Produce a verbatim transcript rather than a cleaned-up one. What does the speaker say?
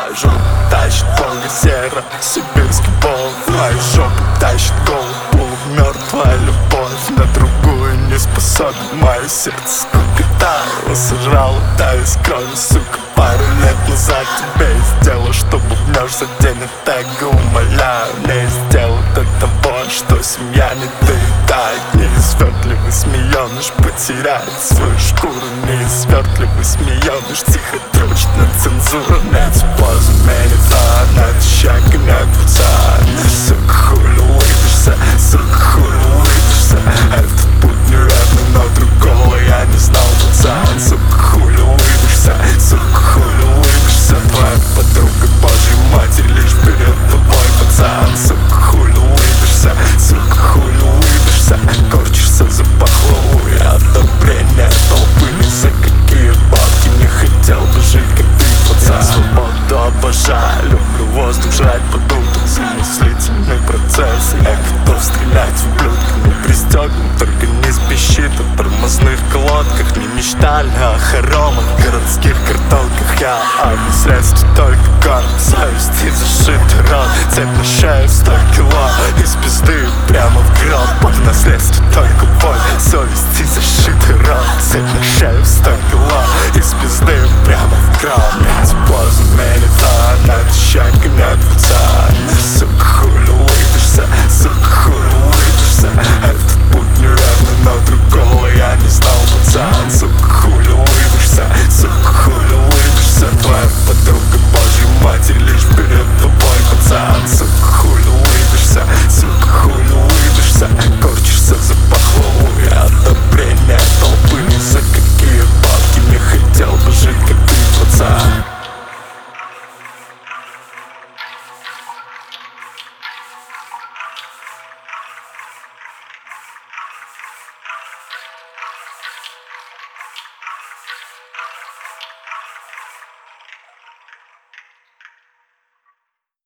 Твою жопу тащит Волга серо, сибирский волк. Твою жопу тащит голову, мертвая любовь. На другую не способен мое сердце, скукота его сожрала, таю из крови, сука. Пару лет назад тебе сделал, чтобы вновь за день от этого умоляю. Не сделал до того, что семья не доедает. Неизвертливый змеёныш потеряет свою шкуру. Неизвертливый змеёныш тихо дрочит на цензуру. Нет позу менит, а над щеками отвца. Сука, хули улыбишься, сука, хули улыбишься. Этот путь неверный, но другого я не знал, пацан. Сука, хули улыбишься, сука, хули улыбишься. Твоя подруга Божьей матери лишь перед тобой, пацан. Сука, хули улыбишься, сука, хули улыбишься. Корчишься за пахлаву и одобрение толпы. Ни за какие бабки не хотел бы жить, как ты, пацан. Я свободу обожаю, люблю воздух жрать под утро. Замыслительный процесс, я готов стрелять в блюдко. Не пристегнут, только не спешит. О тормозных колодках не мечтали о хоромах, городских картонках. Я о средств только корм, совесть и зашитый рот. Цепь на шею, сто кило из пизды прямо в гроб. Под наследство только боль, совесть и зашитый рот. Цепь на шею, сто кило из пизды прямо в гроб. Эти позы менят,